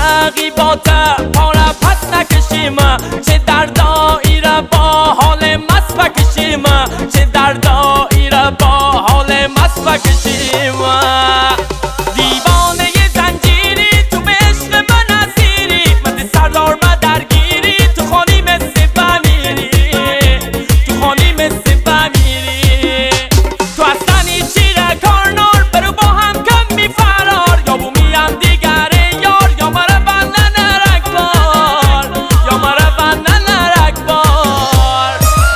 تغییبات پاره پس نکشیم، چه دردایی را با حال مست بکشیم، چه دردایی را با حال مست بکشیم. دیوانه زنجیری تو به عشق من اسیری، مثل سردار ما درگیری، تو خانی مثل بمیری، تو خانی مثل بمیری. تو اصلا چی را کارنار برو با هم کم می فرار، یا بو میم دیگره یار، یا مرا بندن رکبار، یا مرا بندن رکبار.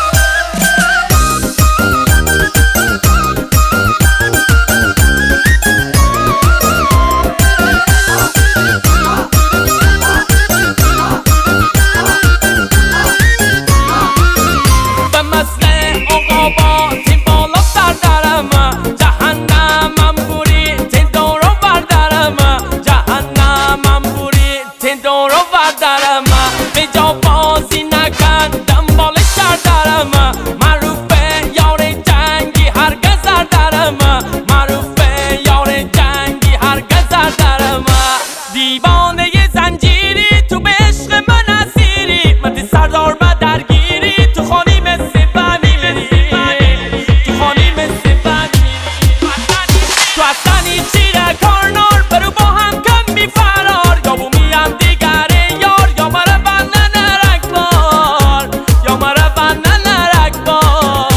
به مثل عقابا تیم بالا سردرم، جهنمم بوری تین دورو بردرم، جهنمم بوری تین دورو بردرم. به جا بازی نکن دنبال شردرم، معروف به یار جنگی هرگز زردرم، معروف به یار جنگی هرگز زردرم. دیوانه زنجیری تو به عشق من اسیری، مثل سردار ما درگیری، تو خانی مثل بمیری، تو خانی مثل بمیری. تو اصلا چی را کارنار برو با هم کم می فرار، یا بو میم دیگره یار، یا مرا بندن رکبار، یا مرا بندن رکبار.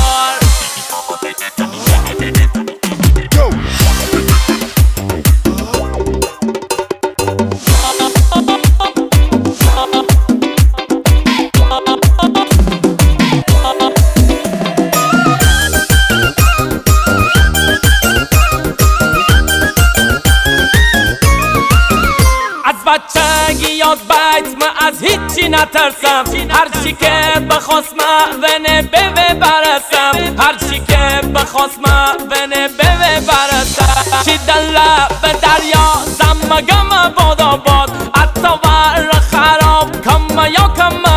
از بچگی یاد بیت من از هیچی نترسم، هرچی که بخواست من ونه به برسم، هرچی که بخواست من ونه به برسم. چی دل به دریا زمگم باد آباد، حتی ور خراب کم یا کم